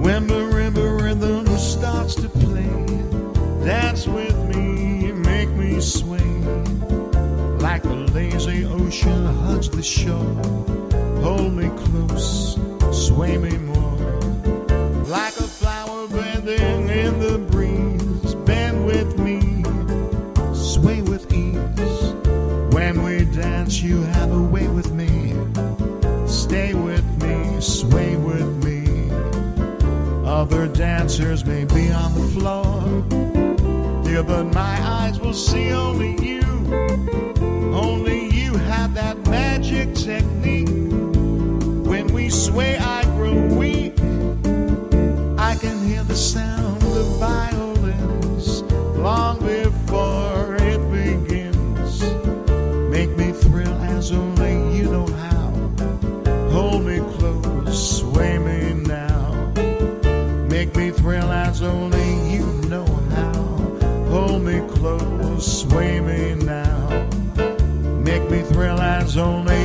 When the river rhythm starts to play, dance with me, make me sway. Like the lazy ocean hugs the shore, hold me close, sway me more. Like a flower bending in the breeze, bend with me, sway with ease. When we dance, you have a way with me. Stay with me, sway with me. Other dancers may be on the floor, dear, but my eyes will see only you. Only you have that magic technique. When we sway, I grow weak. I can hear the sound of violins long before it begins. Make me thrill as only you know how. Hold me close, sway me now. Make me thrill as only you know how. Hold me close, sway me now. Make me thrill as only